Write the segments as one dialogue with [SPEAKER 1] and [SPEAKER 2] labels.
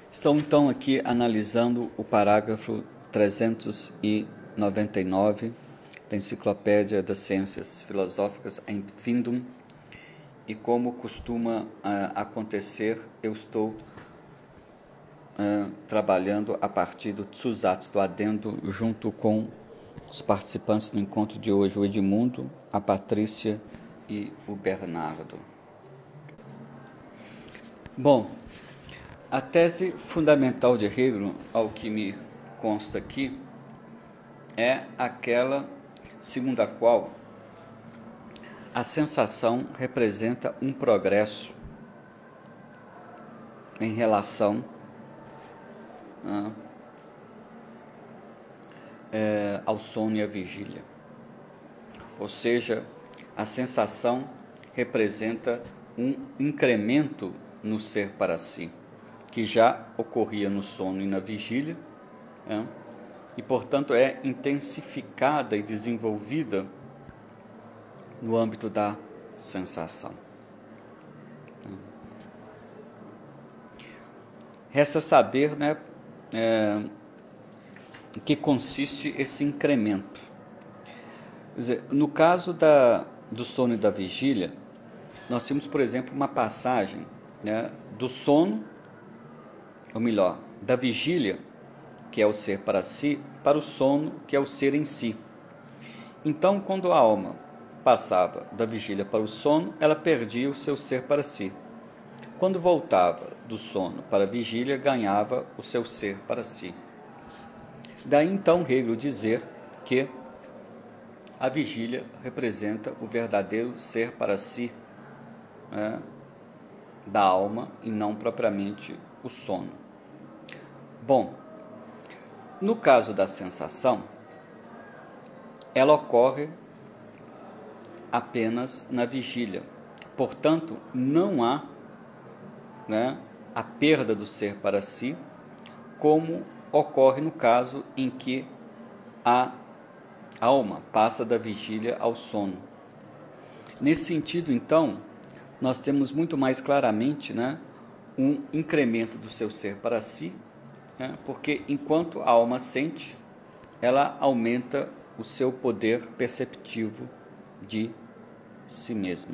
[SPEAKER 1] Estou então aqui analisando o parágrafo 399 da Enciclopédia das Ciências Filosóficas Empfindung, e como costuma acontecer, eu estou trabalhando a partir do Zusatz, do adendo, junto com os participantes do encontro de hoje, o Edmundo, a Patrícia e o Bernardo. Bom, a tese fundamental de Hegel, ao que me consta aqui, é aquela segundo a qual a sensação representa um progresso em relação ao sono e à vigília. Ou seja, a sensação representa um incremento no ser para si, que já ocorria no sono e na vigília, e, portanto, é intensificada e desenvolvida no âmbito da sensação. Resta saber, em que consiste esse incremento. Quer dizer, no caso do sono e da vigília, nós temos, por exemplo, uma passagem do sono, ou melhor, da vigília, que é o ser para si, para o sono, que é o ser em si. Então, quando a alma passava da vigília para o sono, ela perdia o seu ser para si. Quando voltava do sono para a vigília, ganhava o seu ser para si. Daí então Hegel dizer que a vigília representa o verdadeiro ser para si da alma e não propriamente o sono. Bom, no caso da sensação, ela ocorre apenas na vigília. Portanto, não há a perda do ser para si, como ocorre no caso em que a alma passa da vigília ao sono. Nesse sentido, então, nós temos muito mais claramente um incremento do seu ser para si, porque enquanto a alma sente, ela aumenta o seu poder perceptivo de si mesma.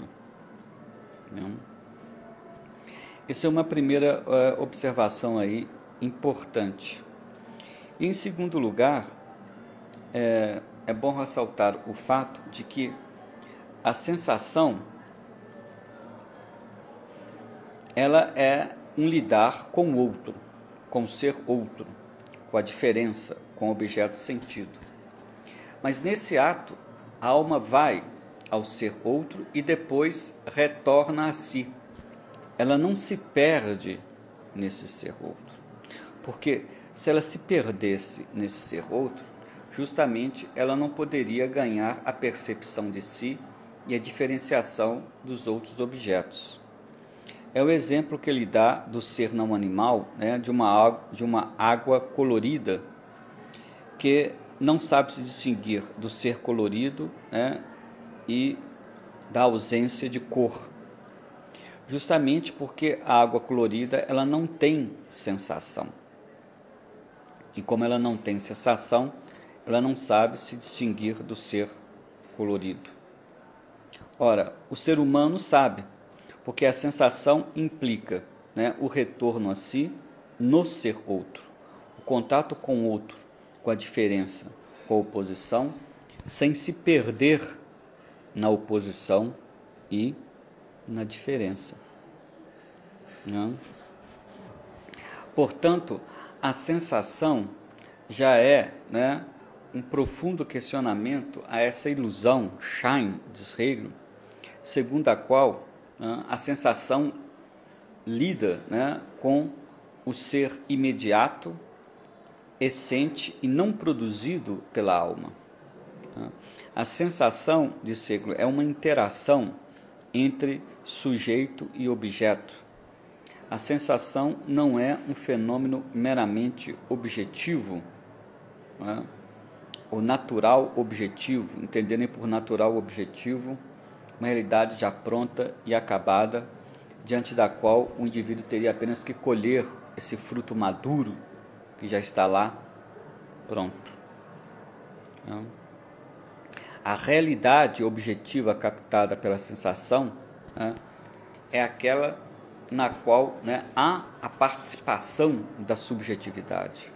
[SPEAKER 1] Essa é uma primeira observação aí importante. E, em segundo lugar, é bom ressaltar o fato de que a sensação ela é um lidar com o outro, com o ser outro, com a diferença, com o objeto sentido. Mas nesse ato, a alma vai ao ser outro e depois retorna a si. Ela não se perde nesse ser outro, porque se ela se perdesse nesse ser outro, justamente ela não poderia ganhar a percepção de si e a diferenciação dos outros objetos. É o exemplo que ele dá do ser não animal, de uma água colorida, que não sabe se distinguir do ser colorido e da ausência de cor. Justamente porque a água colorida ela não tem sensação. E como ela não tem sensação, ela não sabe se distinguir do ser colorido. Ora, o ser humano sabe, porque a sensação implica o retorno a si no ser outro, o contato com o outro, com a diferença, com a oposição, sem se perder na oposição e na diferença. Portanto, a sensação já é um profundo questionamento a essa ilusão, Schein, diz Hegel, segundo a qual a sensação lida com o ser imediato, essente e não produzido pela alma. A sensação, diz Hegel, é uma interação entre sujeito e objeto. A sensação não é um fenômeno meramente objetivo, ou natural objetivo, entenderem por natural objetivo uma realidade já pronta e acabada, diante da qual o indivíduo teria apenas que colher esse fruto maduro que já está lá pronto. A realidade objetiva captada pela sensação é aquela na qual há a participação da subjetividade.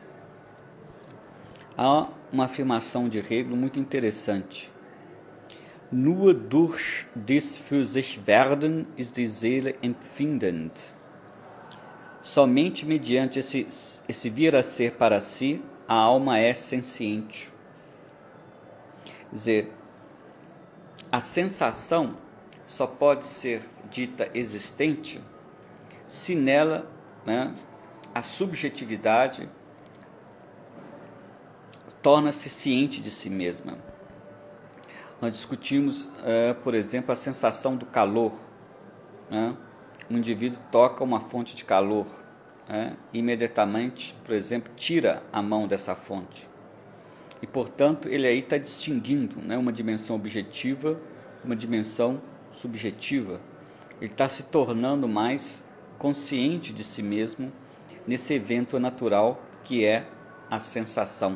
[SPEAKER 1] Há uma afirmação de Hegel muito interessante. Nur durch des für sich Werden ist die Seele empfindend. Somente mediante esse vir a ser para si, a alma é senciente. Quer dizer, a sensação só pode ser dita existente se nela a subjetividade torna-se ciente de si mesma. Nós discutimos, por exemplo, a sensação do calor. Um indivíduo toca uma fonte de calor, imediatamente, por exemplo, tira a mão dessa fonte. E, portanto, ele aí está distinguindo uma dimensão objetiva, uma dimensão subjetiva. Ele está se tornando mais consciente de si mesmo nesse evento natural que é a sensação.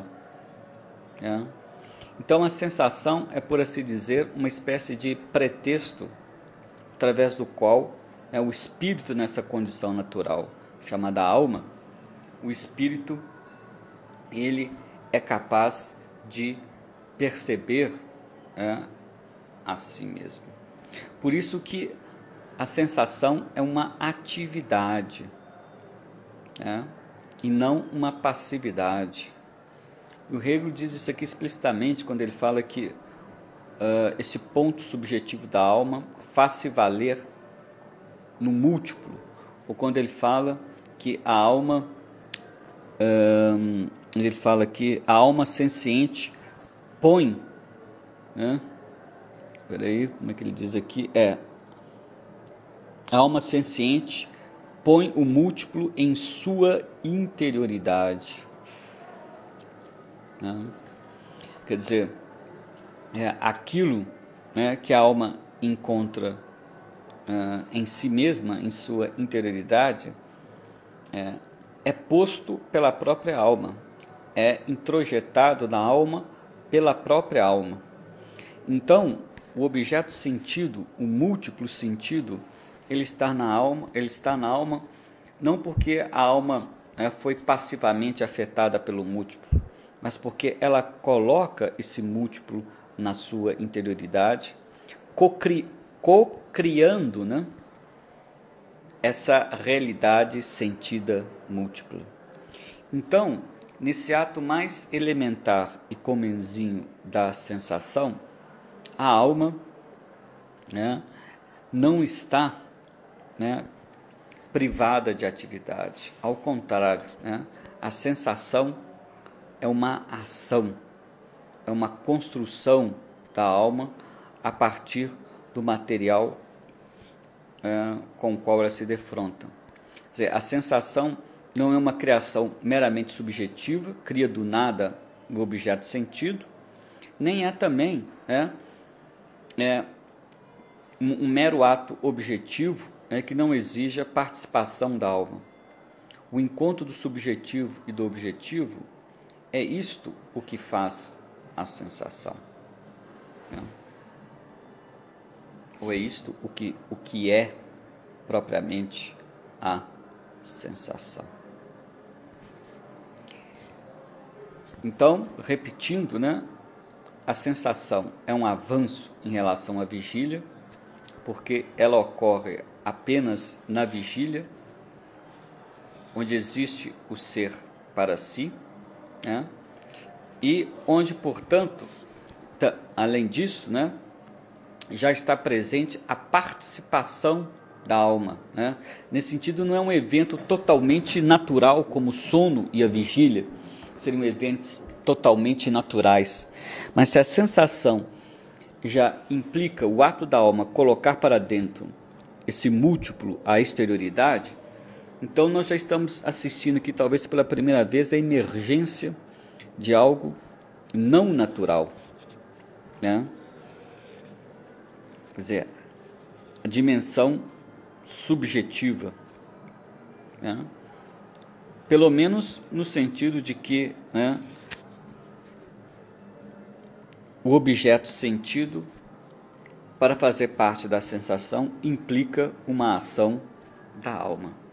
[SPEAKER 1] Então, a sensação é, por assim dizer, uma espécie de pretexto através do qual o espírito nessa condição natural, chamada alma, o espírito, ele é capaz de perceber a si mesmo. Por isso que a sensação é uma atividade, e não uma passividade. O Hegel diz isso aqui explicitamente quando ele fala que esse ponto subjetivo da alma faz-se valer no múltiplo, ou quando ele fala que a alma senciente põe, como é que ele diz aqui? A alma senciente põe o múltiplo em sua interioridade. Quer dizer, aquilo que a alma encontra em si mesma, em sua interioridade, é posto pela própria alma, é introjetado na alma pela própria alma. Então, o objeto sentido, o múltiplo sentido, ele está na alma não porque a alma foi passivamente afetada pelo múltiplo, mas porque ela coloca esse múltiplo na sua interioridade, co-criando essa realidade sentida múltipla. Então, nesse ato mais elementar e comenzinho da sensação, a alma não está privada de atividade. Ao contrário, a sensação é uma ação, é uma construção da alma a partir do material com o qual ela se defronta. Quer dizer, a sensação não é uma criação meramente subjetiva, cria do nada o objeto sentido, nem é também um mero ato objetivo que não exija participação da alma. O encontro do subjetivo e do objetivo é isto o que faz a sensação. Ou é isto o que é propriamente a sensação. Então, repetindo, a sensação é um avanço em relação à vigília, porque ela ocorre apenas na vigília, onde existe o ser para si, e onde, portanto, além disso, já está presente a participação da alma. Nesse sentido, não é um evento totalmente natural, como o sono e a vigília, seriam eventos totalmente naturais. Mas se a sensação já implica o ato da alma colocar para dentro esse múltiplo, a exterioridade, então nós já estamos assistindo aqui, talvez pela primeira vez, a emergência de algo não natural. Quer dizer, a dimensão subjetiva. pelo menos no sentido de que, né, o objeto sentido, para fazer parte da sensação, implica uma ação da alma.